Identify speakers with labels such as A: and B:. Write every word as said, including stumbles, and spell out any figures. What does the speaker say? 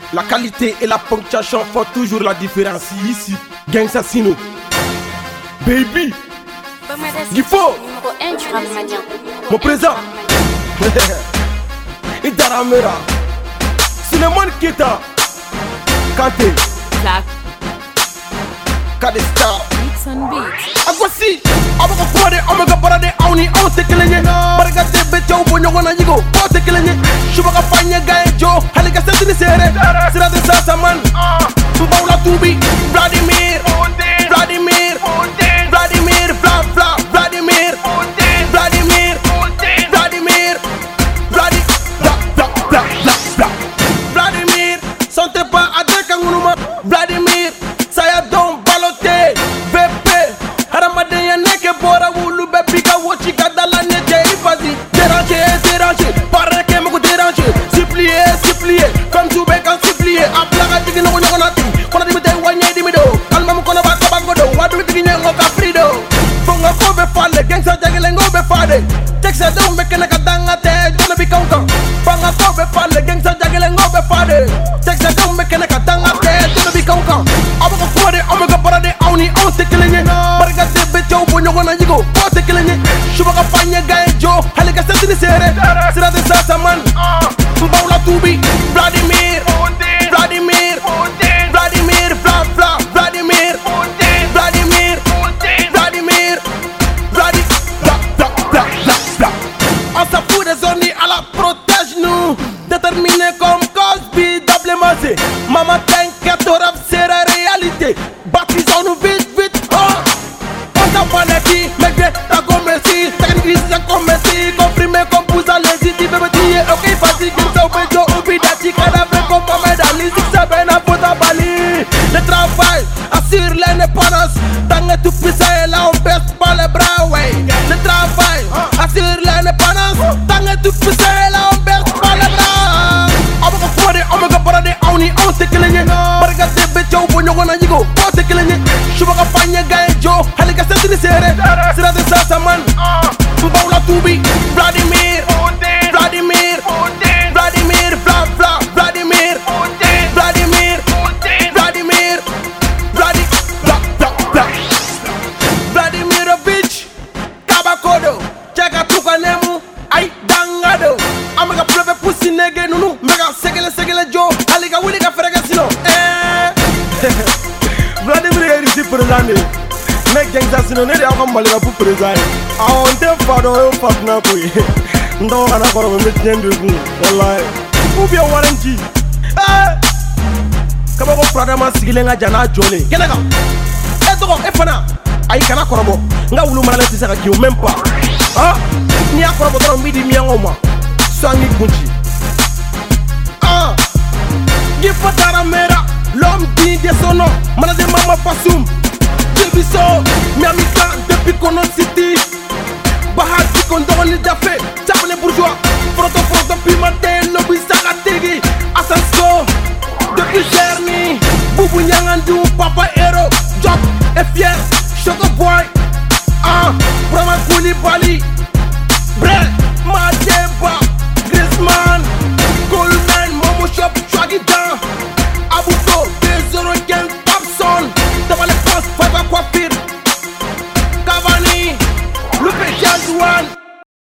A: La qualité et la ponctuation font toujours la différence. Ici, Gang Sassino. Baby. Il faut.
B: Numéro un du rap malien.
A: Mon présent. Idaramera. Suleiman Keita. Kanté.
B: Black.
A: Kadesta.
B: Beats on beats.
A: Akwasi. Abaka kwade omega barade auni on tekelenye. Barga tebe chow bonyo wana yigo. O tekelenye. Shubaka fanya gae jo. Halika sentini sere. Sira de sasa man. Mbaula tubi. Vladimir. Vladimir. Vladimir. Vla vla. Vladimir. Vladimir. Vladimir. Vladimir. Vla vla vla vla vla. Vladimir. Sante pas adeka nguluma. Vladimir. Saya don balote. V P. Haramade ya neke bora wulu bebiga wochi kadala nete ifazi. Déranger, déranger. Parle que me déranger. Supplier, supplier. Comme tu veux quand supplier. Aplaga digi no no nati. Kona di mete wanye di mido. Kalma mu kona ba ka godo. Wadu digi nyengo ka frido. Fonga ko be fale. Gangsta jagile ngo be fade. Texte do me kena ka danga te. Jona bi kaunka. Fonga ko be fale. Gangsta jagile ngo be fade. Texte do me kena ka danga te. Jona bi kaunka. Abako kwade omega barade auni on tekelenye. Barga tebe chow bonyo wana yigo. O tekelenye. Shubaka fanya gae jo. Halika sentini sere. Sira de sasa man. Mbaula tubi. Vladimir. Vladimir. Vladimir. Vla vla. Vladimir. Vladimir. Vladimir. Vladimir. Vla vla vla vla vla. On s'en fout des zones, Allah protège-nous. Déterminé comme Cosby, double massé. Maman t'inquiète, au rap c'est la réalité. Baptisons-nous vite, vite, oh. On s'en bat les qui, mais bien, t'as commerci. T'as une grise, t'as commerci. Comprimé comme pousse à l'ésite, il veut me dire, ok, fatigue, il s'en fait, Joe, oublie d'être cadavre comme Mohamed Ali. Si ça vient à faute à Bali. Le travail assure l'indépendance. Tant que tout puissant est là, on baisse pas les bras, ouais. Le travail assure l'indépendance. Tant que tout puissant est là, on baisse pas les bras. Abaka kwade, omega barade, auni, on tekelenye. Barga tebe chow bonyo wana yigo. O tekelenye. Shubaka fanya gae jo. Halika sentini sere. Sira de sasa man. Mbaula tubi. Vladimir. Vladimir. Vladimir. Vla vla. Vladimir. Vladimir. Vladimir. Vladimir. Vla vla vla. Vladimirovich. Kabakodo. Cheka tuka nemu. Ay dangado. Amega pleve pussy nege nunu. Mega segele segele jo. Halika wuli ka ferega sino. Eh. Vladimir est ici pour l'année. Mais Gang Sassino ne rien comme malika pour présenter. Ah on te fado on fat na koy. Ndo ana koro me tien de vous. Wallahi. Ou bien waranti. Eh. Kama ko prada ma sigile nga jana jole. Kenaka. Eh to e fana. Ay kana korobo. Nga wulu mala ti saka ki même pas. Ah. Ni akorobo to midi mi ngoma. Sangi kunchi. Ah. Gifa Daramera. L'homme digne de son nom. Manade Mama Passoum. Jebiso. Miami Clan depuis Kono City. Bahati Kondoroni Jafé.